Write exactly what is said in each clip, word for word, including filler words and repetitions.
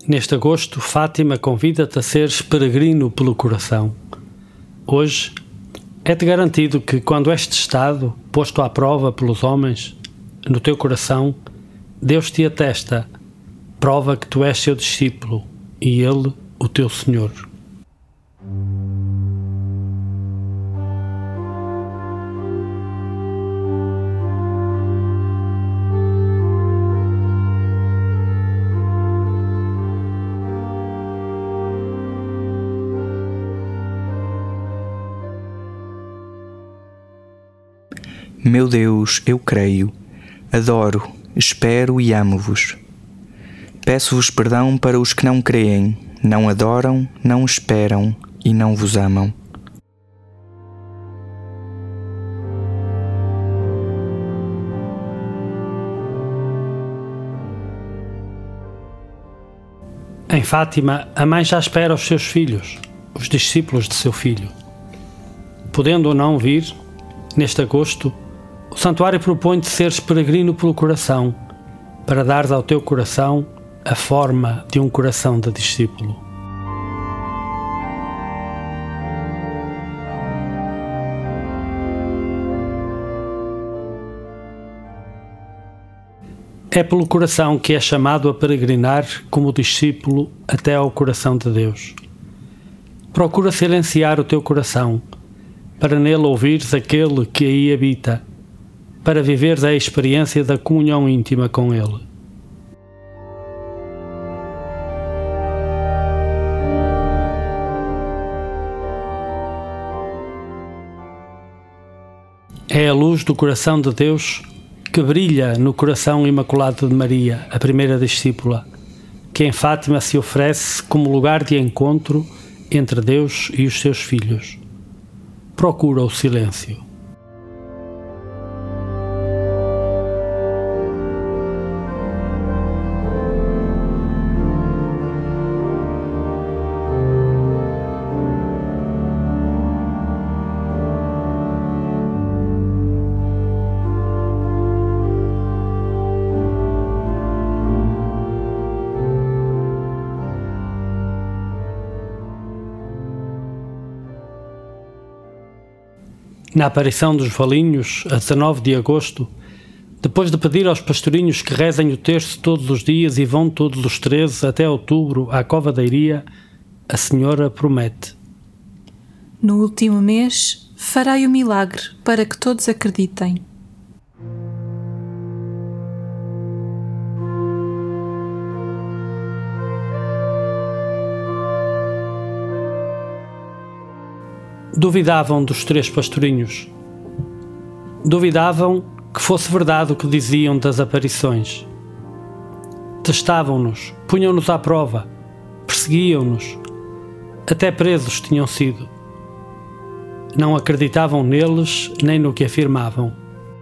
Neste agosto, Fátima convida-te a seres peregrino pelo coração. Hoje, é-te garantido que quando este estado, posto à prova pelos homens, no teu coração, Deus te atesta, prova que tu és seu discípulo e Ele o teu Senhor. Meu Deus, eu creio, adoro, espero e amo-vos. Peço-vos perdão para os que não creem, não adoram, não esperam e não vos amam. Em Fátima, a mãe já espera os seus filhos, os discípulos de seu filho. Podendo ou não vir, neste agosto, o santuário propõe-te seres peregrino pelo coração, para dares ao teu coração a forma de um coração de discípulo. É pelo coração que é chamado a peregrinar como discípulo até ao coração de Deus. Procura silenciar o teu coração, para nele ouvires aquele que aí habita, para viveres a experiência da comunhão íntima com Ele. É a luz do coração de Deus que brilha no coração imaculado de Maria, a primeira discípula, que em Fátima se oferece como lugar de encontro entre Deus e os seus filhos. Procura o silêncio. Na aparição dos valinhos, a dezanove de agosto, depois de pedir aos pastorinhos que rezem o terço todos os dias e vão todos os treze até outubro à Cova da Iria, a Senhora promete: no último mês farai o milagre para que todos acreditem. Duvidavam dos três pastorinhos. Duvidavam que fosse verdade o que diziam das aparições. Testavam-nos, punham-nos à prova, perseguiam-nos, até presos tinham sido. Não acreditavam neles nem no que afirmavam.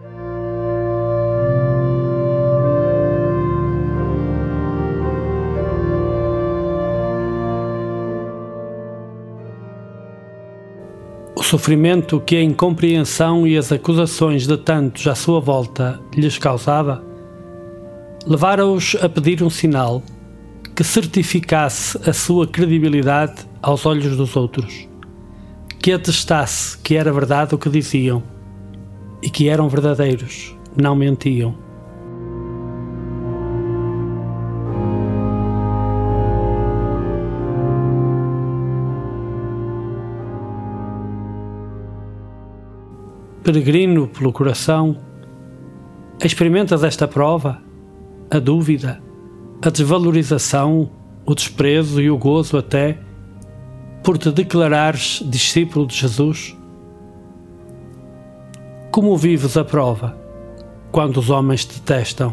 O sofrimento que a incompreensão e as acusações de tantos à sua volta lhes causava, levara-os a pedir um sinal que certificasse a sua credibilidade aos olhos dos outros, que atestasse que era verdade o que diziam e que eram verdadeiros, não mentiam. Peregrino pelo coração, experimentas esta prova, a dúvida, a desvalorização, o desprezo e o gozo até, por te declarares discípulo de Jesus? Como vives a prova, quando os homens te testam?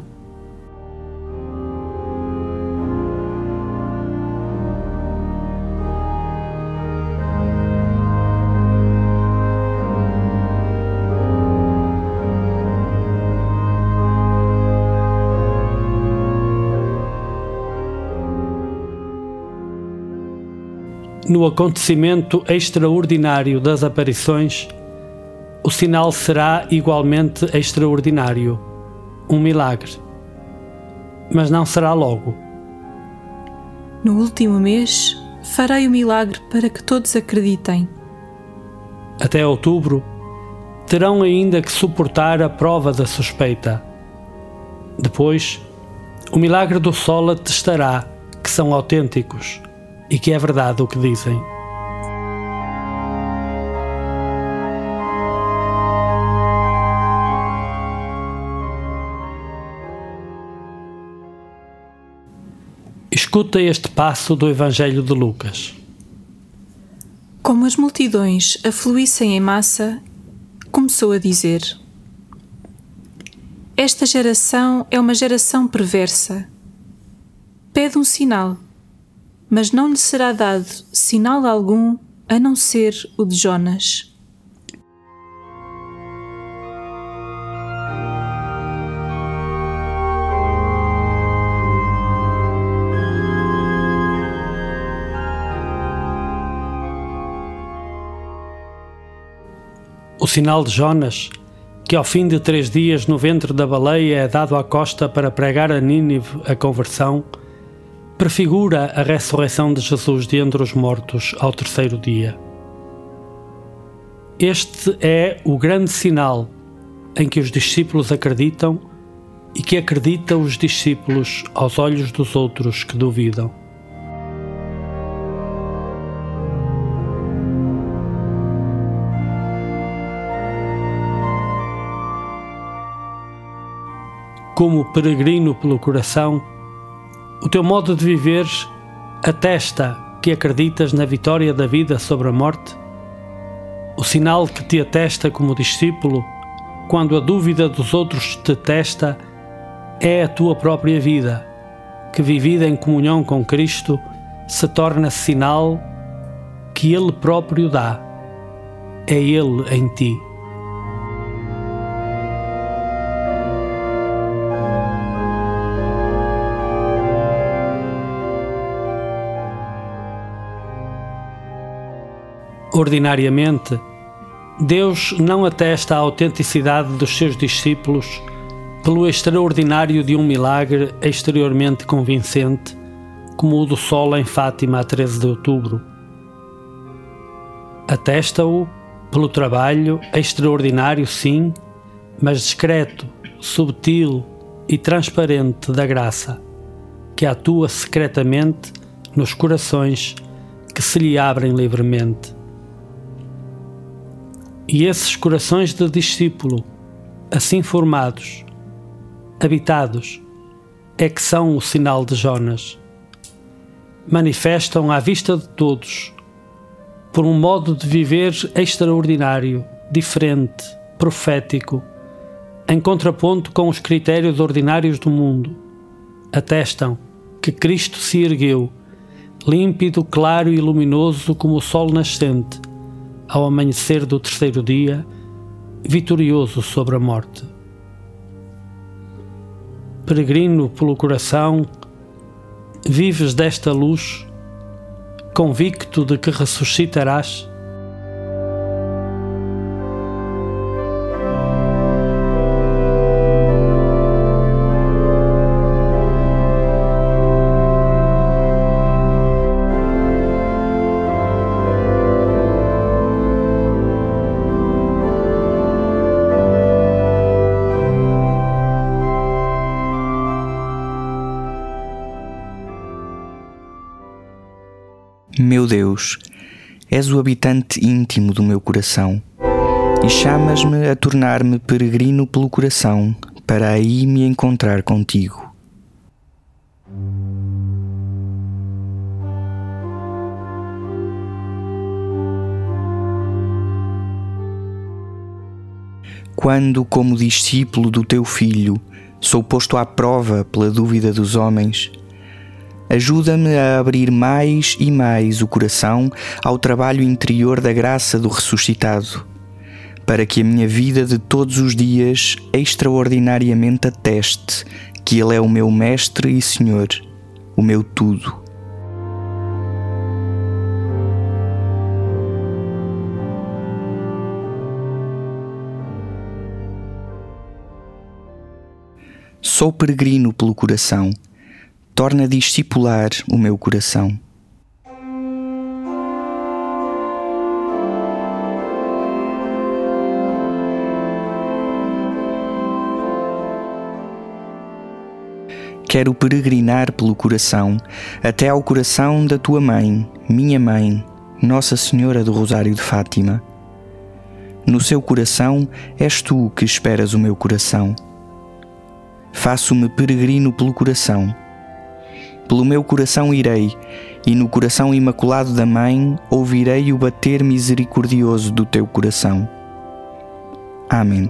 No acontecimento extraordinário das aparições, o sinal será igualmente extraordinário, um milagre. Mas não será logo. No último mês, farei o milagre para que todos acreditem. Até outubro, terão ainda que suportar a prova da suspeita. Depois, o milagre do sol atestará que são autênticos e que é verdade o que dizem. Escuta este passo do Evangelho de Lucas. Como as multidões afluíssem em massa, começou a dizer: Esta geração é uma geração perversa. Pede um sinal, mas não lhe será dado sinal algum a não ser o de Jonas. O sinal de Jonas, que ao fim de três dias no ventre da baleia é dado à costa para pregar a Nínive a conversão, prefigura a ressurreição de Jesus de entre os mortos ao terceiro dia. Este é o grande sinal em que os discípulos acreditam e que acredita os discípulos aos olhos dos outros que duvidam. Como peregrino pelo coração, o teu modo de viver atesta que acreditas na vitória da vida sobre a morte? O sinal que te atesta como discípulo, quando a dúvida dos outros te testa, é a tua própria vida, que vivida em comunhão com Cristo, se torna sinal que Ele próprio dá. É Ele em ti. Ordinariamente, Deus não atesta a autenticidade dos seus discípulos pelo extraordinário de um milagre exteriormente convincente, como o do sol em Fátima a treze de outubro. Atesta-o pelo trabalho extraordinário, sim, mas discreto, subtil e transparente da graça, que atua secretamente nos corações que se lhe abrem livremente. E esses corações de discípulo, assim formados, habitados, é que são o sinal de Jonas. Manifestam à vista de todos, por um modo de viver extraordinário, diferente, profético, em contraponto com os critérios ordinários do mundo. Atestam que Cristo se ergueu, límpido, claro e luminoso como o sol nascente, ao amanhecer do terceiro dia, vitorioso sobre a morte. Peregrino pelo coração, vives desta luz, convicto de que ressuscitarás? Meu Deus, és o habitante íntimo do meu coração e chamas-me a tornar-me peregrino pelo coração para aí me encontrar contigo. Quando, como discípulo do teu Filho, sou posto à prova pela dúvida dos homens, ajuda-me a abrir mais e mais o coração ao trabalho interior da graça do ressuscitado, para que a minha vida de todos os dias extraordinariamente ateste que Ele é o meu Mestre e Senhor, o meu tudo. Sou peregrino pelo coração, torna a discipular o meu coração. Quero peregrinar pelo coração, até ao coração da tua mãe, minha mãe, Nossa Senhora do Rosário de Fátima. No seu coração és tu que esperas o meu coração. Faço-me peregrino pelo coração. Pelo meu coração irei, e no coração imaculado da Mãe ouvirei o bater misericordioso do teu coração. Amém.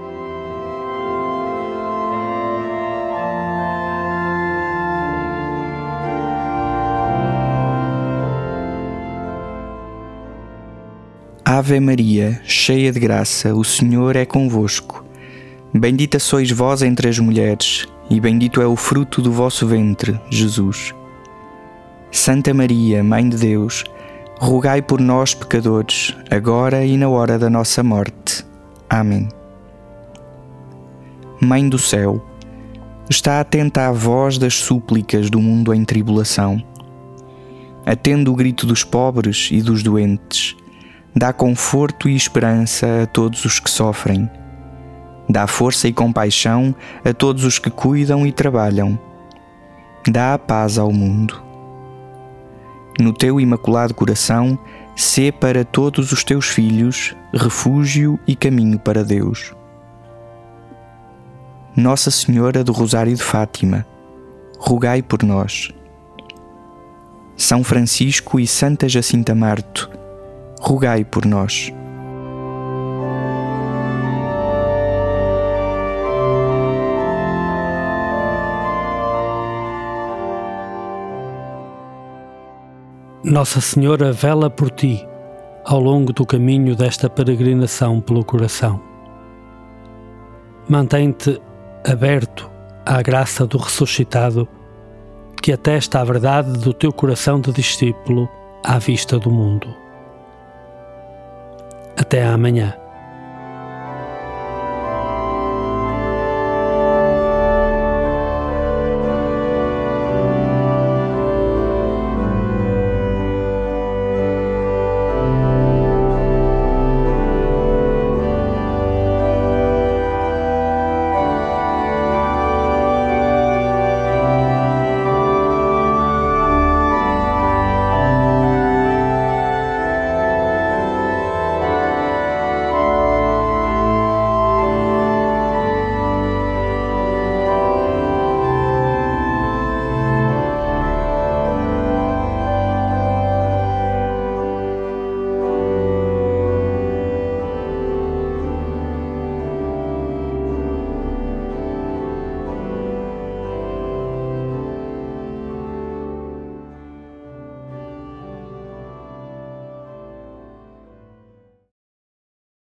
Ave Maria, cheia de graça, o Senhor é convosco. Bendita sois vós entre as mulheres, e bendito é o fruto do vosso ventre, Jesus. Santa Maria, Mãe de Deus, rogai por nós, pecadores, agora e na hora da nossa morte. Amém. Mãe do céu, está atenta à voz das súplicas do mundo em tribulação. Atende o grito dos pobres e dos doentes. Dá conforto e esperança a todos os que sofrem. Dá força e compaixão a todos os que cuidam e trabalham. Dá a paz ao mundo. No teu imaculado coração, sê para todos os teus filhos refúgio e caminho para Deus. Nossa Senhora do Rosário de Fátima, rogai por nós. São Francisco e Santa Jacinta Marto, rogai por nós. Nossa Senhora vela por ti ao longo do caminho desta peregrinação pelo coração. Mantém-te aberto à graça do ressuscitado, que atesta a verdade do teu coração de discípulo à vista do mundo. Até amanhã.